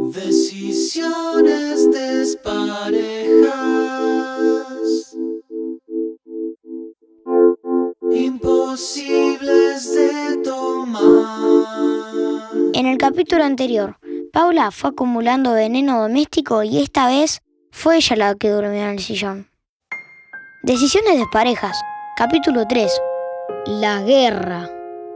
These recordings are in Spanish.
Decisiones desparejas, imposibles de tomar. En el capítulo anterior, Paula fue acumulando veneno doméstico y esta vez fue ella la que durmió en el sillón. Decisiones desparejas, capítulo 3. La guerra.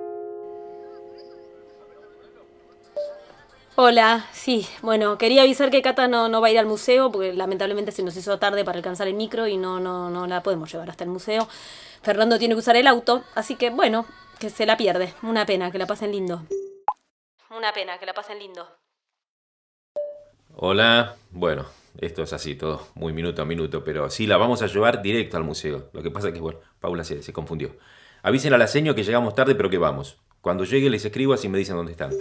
Hola, sí, bueno, quería avisar que Cata no va a ir al museo porque lamentablemente se nos hizo tarde para alcanzar el micro y no la podemos llevar hasta el museo. Fernando tiene que usar el auto, así que bueno, que se la pierde. Una pena, que la pasen lindo. Una pena, que la pasen lindo. Hola, bueno, esto es así todo, muy minuto a minuto, pero sí, la vamos a llevar directo al museo. Lo que pasa es que, bueno, Paula se confundió. Avisen a la seño que llegamos tarde, pero que vamos. Cuando llegue les escribo así me dicen dónde están.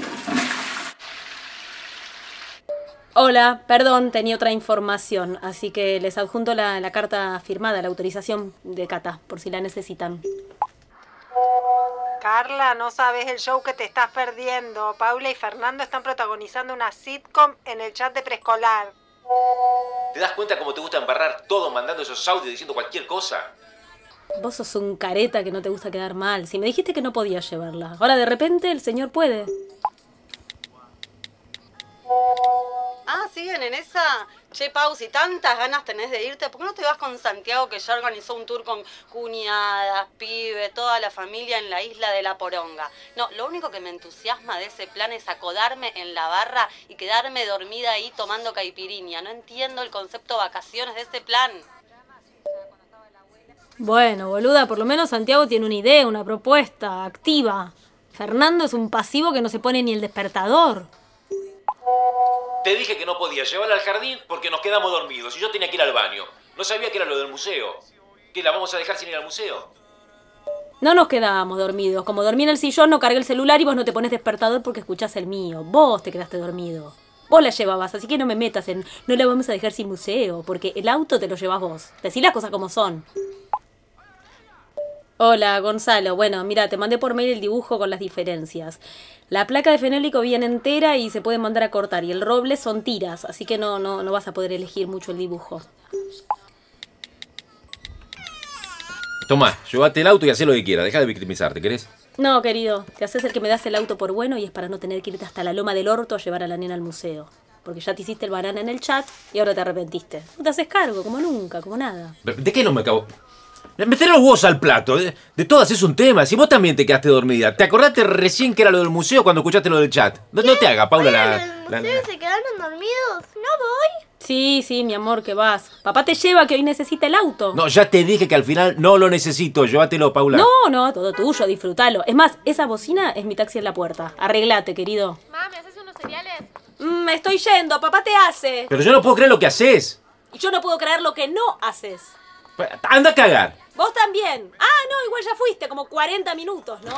Hola, perdón, tenía otra información, así que les adjunto la carta firmada, la autorización de Cata, por si la necesitan. Carla, no sabes el show que te estás perdiendo. Paula y Fernando están protagonizando una sitcom en el chat de preescolar. ¿Te das cuenta cómo te gusta embarrar todo mandando esos audios diciendo cualquier cosa? Vos sos un careta que no te gusta quedar mal. Si me dijiste que no podías llevarla, ahora de repente el señor puede. Ah, ¿siguen en esa? Che, Pau, si tantas ganas tenés de irte, ¿por qué no te vas con Santiago, que ya organizó un tour con cuñadas, pibe, toda la familia en la isla de La Poronga? No, lo único que me entusiasma de ese plan es acodarme en la barra y quedarme dormida ahí tomando caipirinha. No entiendo el concepto vacaciones de ese plan. Bueno, boluda, por lo menos Santiago tiene una idea, una propuesta activa. Fernando es un pasivo que no se pone ni el despertador. Te dije que no podía llevarla al jardín porque nos quedamos dormidos y yo tenía que ir al baño. No sabía que era lo del museo. ¿Qué, la vamos a dejar sin ir al museo? No nos quedábamos dormidos. Como dormí en el sillón, no cargué el celular y vos no te pones despertador porque escuchás el mío. Vos te quedaste dormido. Vos la llevabas, así que no me metas en no la vamos a dejar sin museo, porque el auto te lo llevas vos. Decí las cosas como son. Hola, Gonzalo. Bueno, mira, te mandé por mail el dibujo con las diferencias. La placa de fenólico viene entera y se puede mandar a cortar. Y el roble son tiras, así que no vas a poder elegir mucho el dibujo. Tomá, llévate el auto y haz lo que quieras. Deja de victimizarte, ¿querés? No, querido, te haces el que me das el auto por bueno y es para no tener que irte hasta la loma del orto a llevar a la nena al museo. Porque ya te hiciste el banana en el chat y ahora te arrepentiste. No te haces cargo, como nunca, como nada. ¿De qué no me acabo? Meter los huevos al plato. De todas es un tema. Si vos también te quedaste dormida. ¿Te acordaste recién que era lo del museo cuando escuchaste lo del chat? No te hagas, Paula. ¿En el museo se quedaron dormidos? ¿No voy? Sí, mi amor, que vas. Papá te lleva, que hoy necesita el auto. No, ya te dije que al final no lo necesito. Llévatelo, Paula. No, todo tuyo, disfrútalo. Es más, esa bocina es mi taxi en la puerta. Arreglate, querido. Mami, ¿haces unos cereales? Me estoy yendo, papá te hace. Pero yo no puedo creer lo que haces. Y yo no puedo creer lo que no haces. Anda a cagar. Vos también. Ah, no, igual ya fuiste, como 40 minutos, ¿no?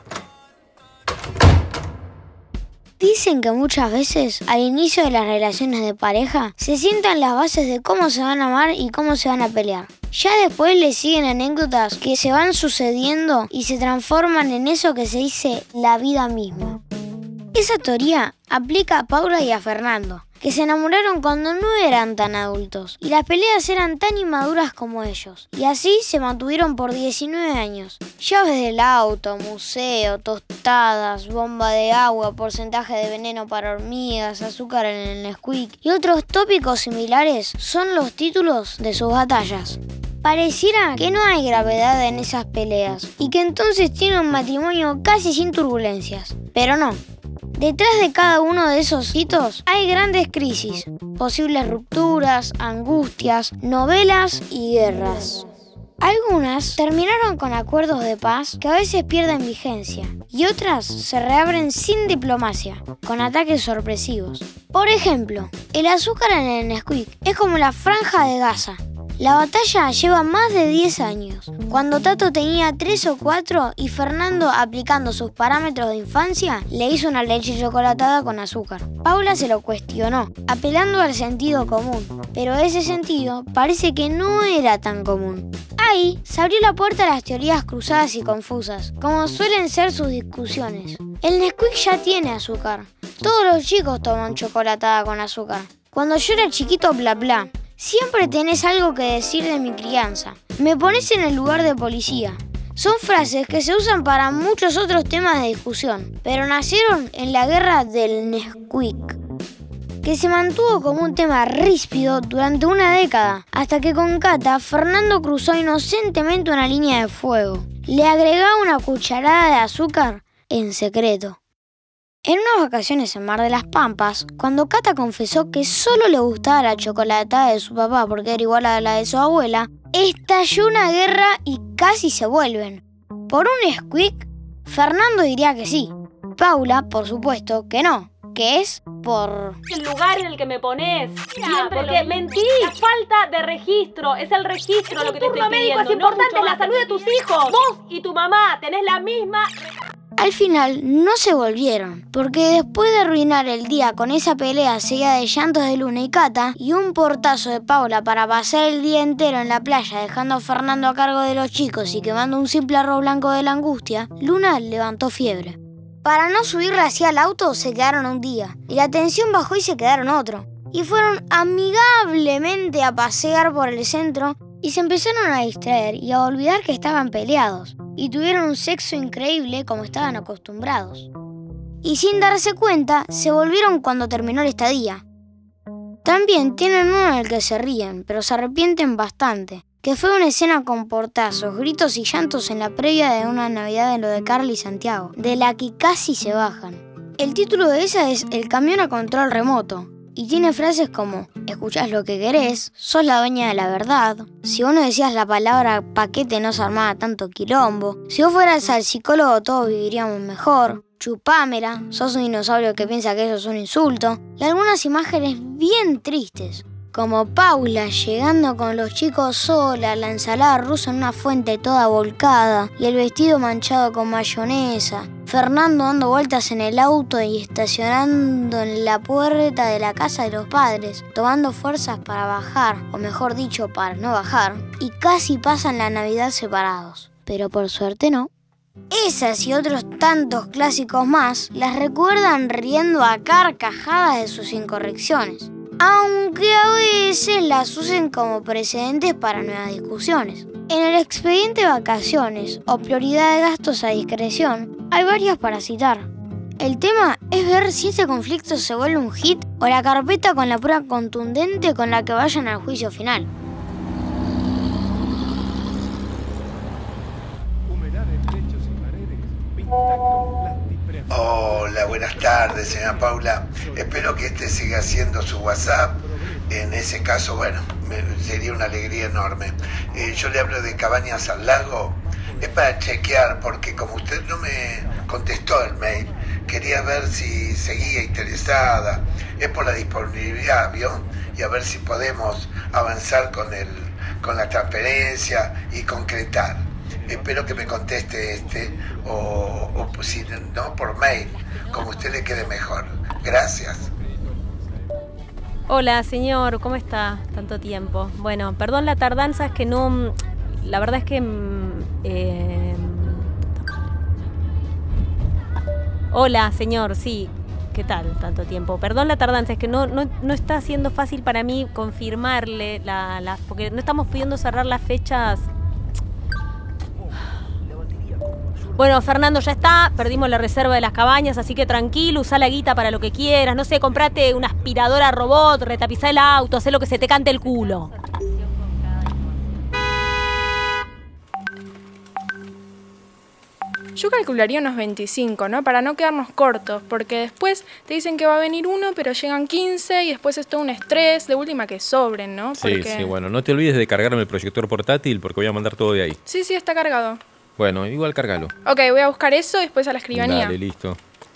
Dicen que muchas veces, al inicio de las relaciones de pareja, se sientan las bases de cómo se van a amar y cómo se van a pelear. Ya después le siguen anécdotas que se van sucediendo y se transforman en eso que se dice la vida misma. Esa teoría aplica a Paula y a Fernando, que se enamoraron cuando no eran tan adultos y las peleas eran tan inmaduras como ellos. Y así se mantuvieron por 19 años. Llaves del auto, museo, tostadas, bomba de agua, porcentaje de veneno para hormigas, azúcar en el Nesquik y otros tópicos similares son los títulos de sus batallas. Pareciera que no hay gravedad en esas peleas y que entonces tienen un matrimonio casi sin turbulencias. Pero no. Detrás de cada uno de esos hitos hay grandes crisis, posibles rupturas, angustias, novelas y guerras. Algunas terminaron con acuerdos de paz que a veces pierden vigencia y otras se reabren sin diplomacia, con ataques sorpresivos. Por ejemplo, el azúcar en el Nesquik es como la franja de Gaza. La batalla lleva más de 10 años. Cuando Tato tenía 3 o 4 y Fernando, aplicando sus parámetros de infancia, le hizo una leche chocolatada con azúcar. Paula se lo cuestionó, apelando al sentido común, pero ese sentido parece que no era tan común. Ahí se abrió la puerta a las teorías cruzadas y confusas, como suelen ser sus discusiones. El Nesquik ya tiene azúcar. Todos los chicos toman chocolatada con azúcar. Cuando yo era chiquito, bla bla. Siempre tenés algo que decir de mi crianza. Me pones en el lugar de policía. Son frases que se usan para muchos otros temas de discusión, pero nacieron en la guerra del Nesquik, que se mantuvo como un tema ríspido durante una década, hasta que con Cata, Fernando cruzó inocentemente una línea de fuego. Le agregaba una cucharada de azúcar en secreto. En unas vacaciones en Mar de las Pampas, cuando Cata confesó que solo le gustaba la chocolatada de su papá porque era igual a la de su abuela, estalló una guerra y casi se vuelven. ¿Por un Squeak? Fernando diría que sí. Paula, por supuesto, que no. Que es por... El lugar en el que me pones. Siempre porque mentís. La falta de registro. Es el registro lo que te estoy pidiendo. Es importante, no la salud de tus hijos. Vos y tu mamá tenés la misma... Al final no se volvieron, porque después de arruinar el día con esa pelea seguida de llantos de Luna y Cata y un portazo de Paula para pasar el día entero en la playa dejando a Fernando a cargo de los chicos y quemando un simple arroz blanco de la angustia, Luna levantó fiebre. Para no subirla hacia el auto se quedaron un día y la tensión bajó y se quedaron otro. Y fueron amigablemente a pasear por el centro y se empezaron a distraer y a olvidar que estaban peleados. Y tuvieron un sexo increíble como estaban acostumbrados. Y sin darse cuenta, se volvieron cuando terminó el estadía. También tienen uno en el que se ríen, pero se arrepienten bastante, que fue una escena con portazos, gritos y llantos en la previa de una Navidad en lo de Carly y Santiago, de la que casi se bajan. El título de esa es El camión a control remoto, y tiene frases como: escuchás lo que querés, sos la dueña de la verdad, si vos no decías la palabra paquete no se armaba tanto quilombo, si vos fueras al psicólogo todos viviríamos mejor, chupámela, sos un dinosaurio que piensa que eso es un insulto, y algunas imágenes bien tristes, como Paula llegando con los chicos sola, la ensalada rusa en una fuente toda volcada y el vestido manchado con mayonesa, Fernando dando vueltas en el auto y estacionando en la puerta de la casa de los padres, tomando fuerzas para bajar, o mejor dicho, para no bajar, y casi pasan la Navidad separados. Pero por suerte no. Esas y otros tantos clásicos más las recuerdan riendo a carcajadas de sus incorrecciones, aunque a veces las usen como precedentes para nuevas discusiones. En el expediente vacaciones o prioridad de gastos a discreción hay varias para citar. El tema es ver si ese conflicto se vuelve un hit o la carpeta con la prueba contundente con la que vayan al juicio final. Hola, buenas tardes, señora Paula. Espero que este siga siendo su WhatsApp. En ese caso, bueno, sería una alegría enorme. Yo le hablo de Cabañas al Lago. Es para chequear, porque como usted no me contestó el mail, quería ver si seguía interesada. Es por la disponibilidad, ¿vio? Y a ver si podemos avanzar con la transferencia y concretar. Espero que me conteste o si no, por mail, como a usted le quede mejor. Gracias. Hola, señor, ¿cómo está? Tanto tiempo. Bueno, perdón la tardanza, es que no... La verdad es que... Hola, señor, sí. ¿Qué tal? Tanto tiempo. Perdón la tardanza, es que no está siendo fácil para mí confirmarle porque no estamos pudiendo cerrar las fechas. Bueno, Fernando, ya está, perdimos la reserva de las cabañas, así que tranquilo, usá la guita para lo que quieras, no sé, comprate una aspiradora robot, retapizá el auto, hacé lo que se te cante el culo. Yo calcularía unos 25, ¿no? Para no quedarnos cortos, porque después te dicen que va a venir uno, pero llegan 15 y después es todo un estrés, de última que sobren, ¿no? Porque... Sí, bueno, no te olvides de cargarme el proyector portátil porque voy a mandar todo de ahí. Sí, está cargado. Bueno, igual cárgalo. Ok, voy a buscar eso y después a la escribanía. Dale, listo.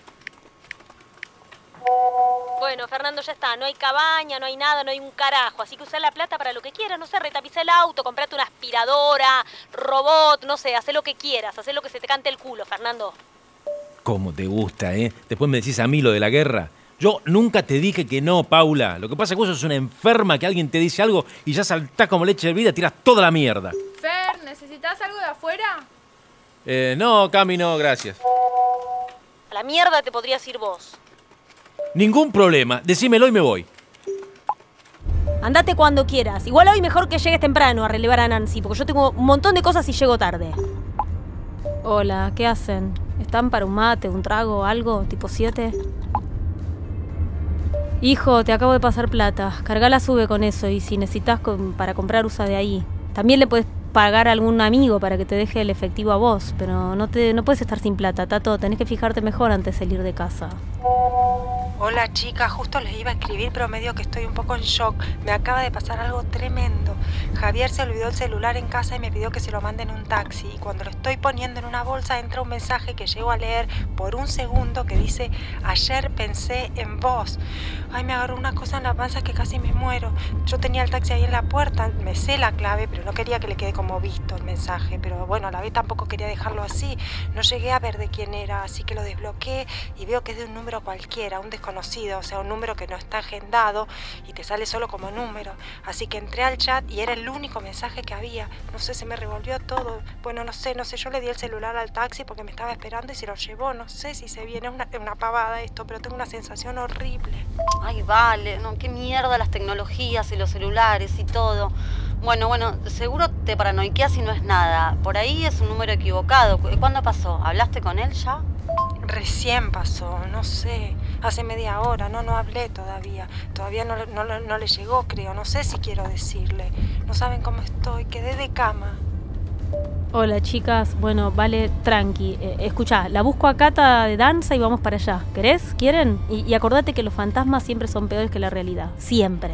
Bueno, Fernando, ya está. No hay cabaña, no hay nada, no hay un carajo. Así que usá la plata para lo que quieras. No sé, retapizá el auto, comprate una aspiradora, robot, no sé, hacé lo que quieras. Hacé lo que se te cante el culo, Fernando. ¿Cómo te gusta, eh? Después me decís a mí lo de la guerra. Yo nunca te dije que no, Paula. Lo que pasa es que vos sos una enferma que alguien te dice algo y ya saltás como leche hervida y tirás toda la mierda. Fer, ¿necesitas algo de afuera? No, Cami, no, gracias. A la mierda te podrías ir vos. Ningún problema. Decímelo y me voy. Andate cuando quieras. Igual hoy mejor que llegues temprano a relevar a Nancy, porque yo tengo un montón de cosas y llego tarde. Hola, ¿qué hacen? ¿Están para un mate, un trago, algo? ¿Tipo 7? Hijo, te acabo de pasar plata. Cargá la sube con eso y si necesitas para comprar usa de ahí. También le puedes pagar a algún amigo para que te deje el efectivo a vos, pero no puedes estar sin plata, Tato. Tenés que fijarte mejor antes de salir de casa. Hola chica, justo les iba a escribir, pero medio que estoy un poco en shock. Me acaba de pasar algo tremendo. Javier se olvidó el celular en casa y me pidió que se lo mande en un taxi. Y cuando lo estoy poniendo en una bolsa entra un mensaje que llego a leer por un segundo que dice: ayer pensé en vos. Ay, me agarró una cosa en la panza que casi me muero. Yo tenía el taxi ahí en la puerta, me sé la clave, pero no quería que le quede como visto el mensaje. Pero bueno, a la vez tampoco quería dejarlo así. No llegué a ver de quién era, así que lo desbloqueé y veo que es de un número cualquiera, un desconocido, o sea, un número que no está agendado y te sale solo como número. Así que entré al chat y era el único mensaje que había. No sé, se me revolvió todo. Bueno, no sé, yo le di el celular al taxi porque me estaba esperando y se lo llevó. No sé si se viene una pavada esto, pero tengo una sensación horrible. Ay, vale, no, qué mierda las tecnologías y los celulares y todo. Bueno, seguro te paranoiqueas si no es nada. Por ahí es un número equivocado. ¿Cuándo pasó? ¿Hablaste con él ya? Recién pasó, no sé, hace media hora, no hablé todavía. Todavía no le llegó, creo, no sé si quiero decirle. No saben cómo estoy, quedé de cama. Hola chicas, bueno, vale, tranqui. Escuchá, la busco a Cata de danza y vamos para allá. ¿Querés? ¿Quieren? Y acordate que los fantasmas siempre son peores que la realidad. Siempre.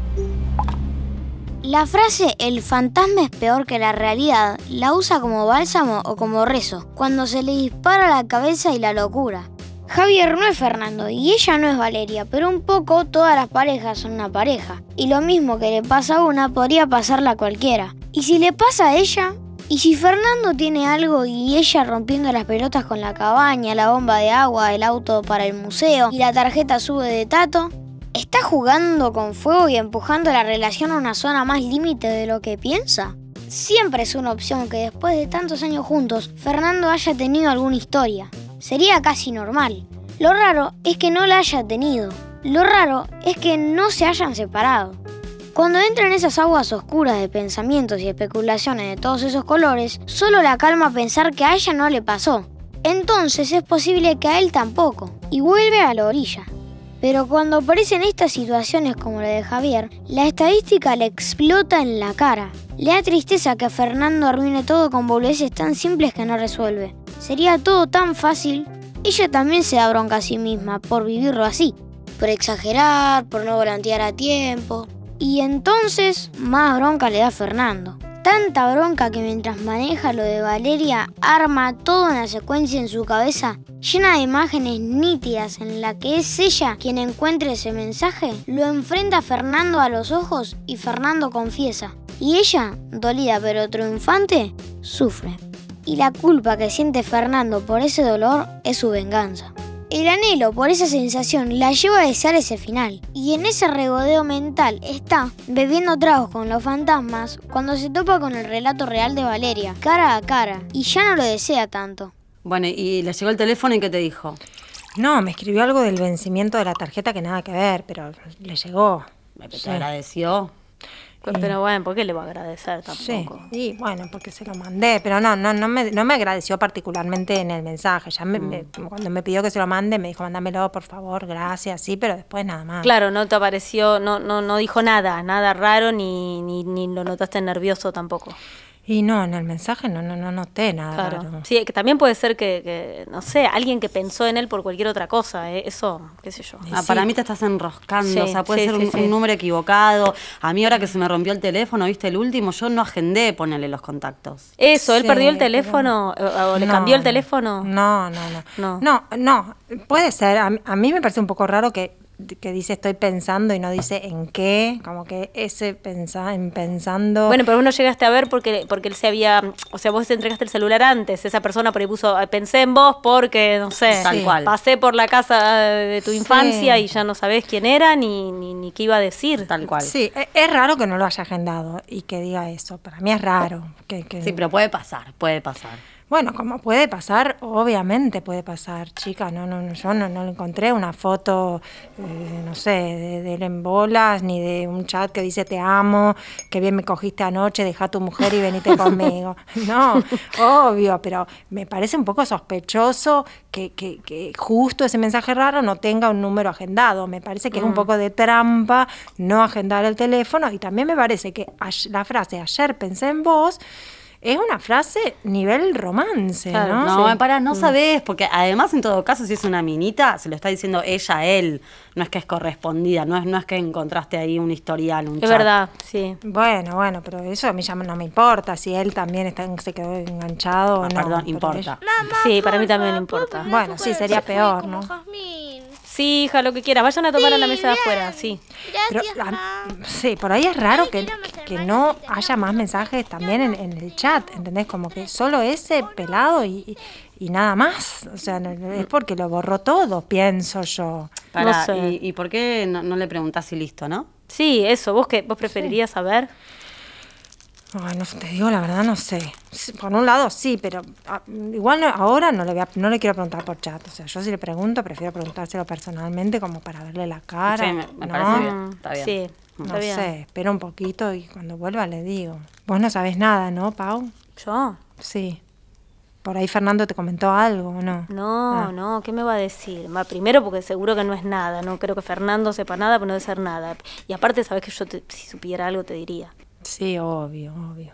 La frase "el fantasma es peor que la realidad" la usa como bálsamo o como rezo, cuando se le dispara la cabeza y la locura. Javier no es Fernando y ella no es Valeria, pero un poco todas las parejas son una pareja. Y lo mismo que le pasa a una podría pasarle a cualquiera. ¿Y si le pasa a ella? ¿Y si Fernando tiene algo y ella rompiendo las pelotas con la cabaña, la bomba de agua, el auto para el museo y la tarjeta sube de Tato? ¿Está jugando con fuego y empujando la relación a una zona más límite de lo que piensa? Siempre es una opción que después de tantos años juntos, Fernando haya tenido alguna historia. Sería casi normal. Lo raro es que no la haya tenido. Lo raro es que no se hayan separado. Cuando entra en esas aguas oscuras de pensamientos y especulaciones de todos esos colores, solo la calma pensar que a ella no le pasó. Entonces es posible que a él tampoco, y vuelve a la orilla. Pero cuando aparecen estas situaciones como la de Javier, la estadística le explota en la cara. Le da tristeza que Fernando arruine todo con boludeces tan simples que no resuelve. Sería todo tan fácil. Ella también se da bronca a sí misma por vivirlo así, por exagerar, por no volantear a tiempo. Y entonces más bronca le da a Fernando. Tanta bronca que mientras maneja lo de Valeria, arma toda una secuencia en su cabeza llena de imágenes nítidas en la que es ella quien encuentre ese mensaje, lo enfrenta a Fernando a los ojos y Fernando confiesa. Y ella, dolida pero triunfante, sufre. Y la culpa que siente Fernando por ese dolor es su venganza. El anhelo por esa sensación la lleva a desear ese final. Y en ese regodeo mental está bebiendo tragos con los fantasmas cuando se topa con el relato real de Valeria, cara a cara, y ya no lo desea tanto. Bueno, ¿y le llegó el teléfono y qué te dijo? No, me escribió algo del vencimiento de la tarjeta que nada que ver, pero le llegó. ¿Te agradeció? Pero bueno, ¿por qué le va a agradecer tampoco? Sí, bueno, porque se lo mandé, pero no me agradeció particularmente en el mensaje. Ya cuando me pidió que se lo mande, me dijo, mándamelo, por favor, gracias, sí, pero después nada más. Claro, no te apareció, no dijo nada raro, ni lo notaste nervioso tampoco. Y no, en el mensaje no noté nada raro. Sí, que también puede ser que, no sé, alguien que pensó en él por cualquier otra cosa, eso, qué sé yo. Para mí te estás enroscando, o sea, puede ser un número equivocado. A mí ahora que se me rompió el teléfono, ¿viste el último? Yo no agendé ponerle los contactos. Eso, ¿él perdió el teléfono o le cambió el teléfono? No, puede ser. A mí me parece un poco raro que dice estoy pensando y no dice en qué, como que ese pensando. Bueno, pero vos no llegaste a ver porque él se había, o sea, vos te entregaste el celular antes, esa persona por ahí puso, pensé en vos porque, no sé, tal cual. Pasé por la casa de tu infancia y ya no sabés quién era ni qué iba a decir. Tal cual. Sí, es raro que no lo haya agendado y que diga eso, para mí es raro. Sí, pero puede pasar. Bueno, como puede pasar, obviamente puede pasar, chica. Yo no le encontré una foto, no sé, de él en bolas, ni de un chat que dice te amo, que bien me cogiste anoche, deja a tu mujer y venite conmigo. No, obvio, pero me parece un poco sospechoso que justo ese mensaje raro no tenga un número agendado. Me parece que es un poco de trampa no agendar el teléfono, y también me parece que la frase ayer pensé en vos es una frase nivel romance, Claro, ¿no? no, no sabés, porque además en todo caso si es una minita, se lo está diciendo ella a él, no es que es correspondida, no es que encontraste ahí un historial, un Es chat. verdad, sí. Bueno, pero eso a mí ya no me importa, si él también se quedó enganchado o no. Perdón, pero importa. Sí, para mí también importa. Bueno, sí, sería peor, ¿no? Sí, hija, lo que quieras. Vayan a tomar a la mesa de afuera, sí. Pero, sí, por ahí es raro que no haya más mensajes también en el chat, ¿entendés? Como que solo ese pelado y nada más. O sea, es porque lo borró todo, pienso yo. Pará, No sé. ¿y por qué no le preguntás si listo, no? Sí, eso. ¿Vos qué? ¿Vos preferirías saber? Ay, no te digo la verdad, no sé. Por un lado sí, pero igual ahora no le quiero preguntar por chat. O sea, yo si le pregunto, prefiero preguntárselo personalmente como para verle la cara. Sí, me ¿no? parece bien, está bien. Sí, No está bien. sé, espero un poquito y cuando vuelva le digo. Vos no sabés nada, ¿no, Pau? ¿Yo? Sí. Por ahí Fernando te comentó algo, ¿o no? No, ¿qué me va a decir? Primero porque seguro que no es nada, no creo que Fernando sepa nada, pero no debe ser nada. Y aparte, sabes que yo si supiera algo te diría. Sí, obvio.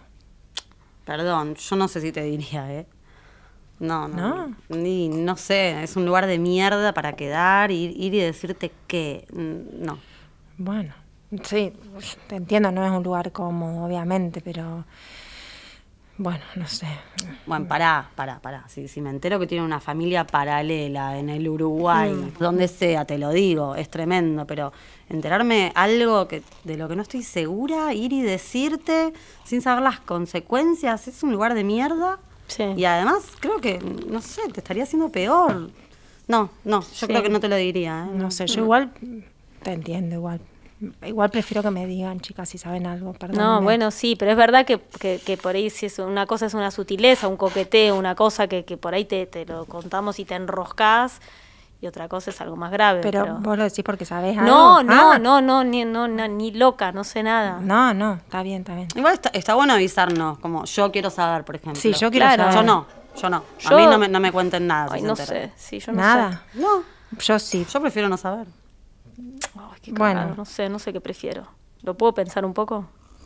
Perdón, yo no sé si te diría, ¿eh? No. No sé, es un lugar de mierda para quedar, ir y decirte que no. Bueno, sí, te entiendo, no es un lugar cómodo, obviamente, pero... Bueno, no sé. Bueno, pará. Si me entero que tiene una familia paralela en el Uruguay, donde sea, te lo digo, es tremendo, pero enterarme algo de lo que no estoy segura, ir y decirte sin saber las consecuencias, es un lugar de mierda. Sí. Y además creo que, no sé, te estaría haciendo peor. No, yo creo que no te lo diría, ¿eh? No sé, yo igual te entiendo, igual. Igual prefiero que me digan, chicas, si saben algo, perdón. No, bueno, sí, pero es verdad que por ahí si es una cosa es una sutileza, un coqueteo, una cosa que por ahí te lo contamos y te enroscás, y otra cosa es algo más grave. Pero vos lo decís porque sabés algo. No, ni loca, no sé nada. No, está bien. Igual está bueno avisarnos, como yo quiero saber, por ejemplo. Sí, yo quiero Claro. saber. Yo no. A mí no me cuenten nada. Ay, si no se enteran. sé, sí, yo no Nada. sé. No, Yo sí. yo prefiero no saber. Ay, qué cagado, Bueno. no sé qué prefiero. ¿Lo puedo pensar un poco?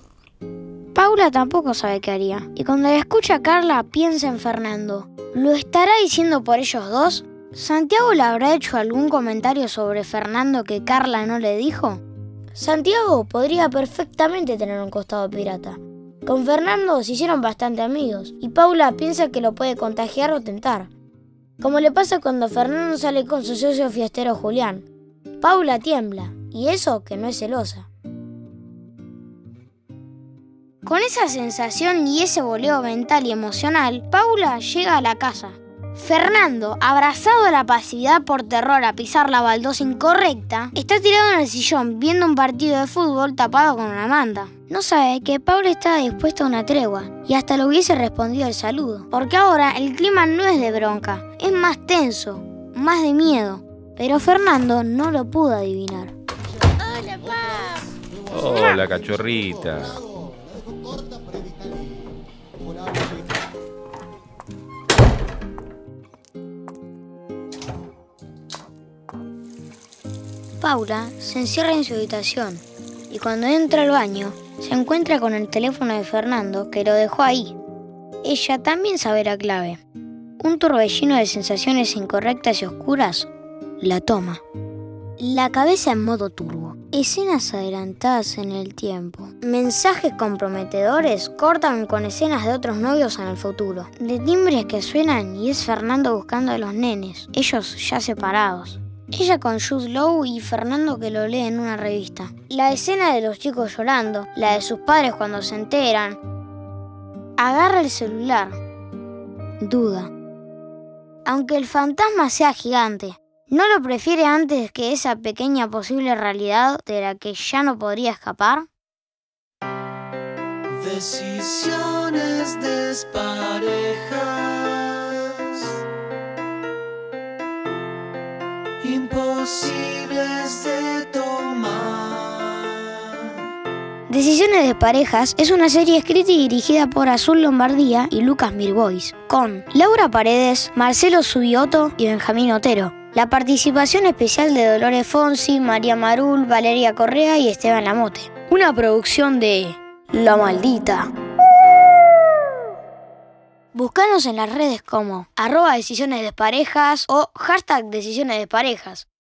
Paula tampoco sabe qué haría. Y cuando la escucha a Carla, piensa en Fernando. ¿Lo estará diciendo por ellos dos? ¿Santiago le habrá hecho algún comentario sobre Fernando que Carla no le dijo? Santiago podría perfectamente tener un costado pirata. Con Fernando se hicieron bastante amigos y Paula piensa que lo puede contagiar o tentar. Como le pasa cuando Fernando sale con su socio fiestero Julián. Paula tiembla, y eso que no es celosa. Con esa sensación y ese boleo mental y emocional, Paula llega a la casa. Fernando, abrazado a la pasividad por terror a pisar la baldosa incorrecta, está tirado en el sillón viendo un partido de fútbol tapado con una manta. No sabe que Paula está dispuesta a una tregua y hasta le hubiese respondido el saludo, porque ahora el clima no es de bronca, es más tenso, más de miedo, pero Fernando no lo pudo adivinar. Hola, pa. Hola, cachorrita. Paula se encierra en su habitación y cuando entra al baño se encuentra con el teléfono de Fernando que lo dejó ahí. Ella también sabe la clave. Un torbellino de sensaciones incorrectas y oscuras la toma. La cabeza en modo turbo. Escenas adelantadas en el tiempo. Mensajes comprometedores cortan con escenas de otros novios en el futuro. De timbres que suenan y es Fernando buscando a los nenes, ellos ya separados. Ella con Jude Law y Fernando que lo lee en una revista. La escena de los chicos llorando, la de sus padres cuando se enteran. Agarra el celular. Duda. Aunque el fantasma sea gigante, ¿no lo prefiere antes que esa pequeña posible realidad de la que ya no podría escapar? Decisiones desparejas. imposibles de tomar. Decisiones de Parejas es una serie escrita y dirigida por Azul Lombardía y Lucas Mirbois, con Laura Paredes, Marcelo Subioto y Benjamín Otero. La participación especial de Dolores Fonsi, María Marul, Valeria Correa y Esteban Lamote. Una producción de La Maldita. Búscanos en las redes como @Decisiones de Parejas o #Decisiones de Parejas.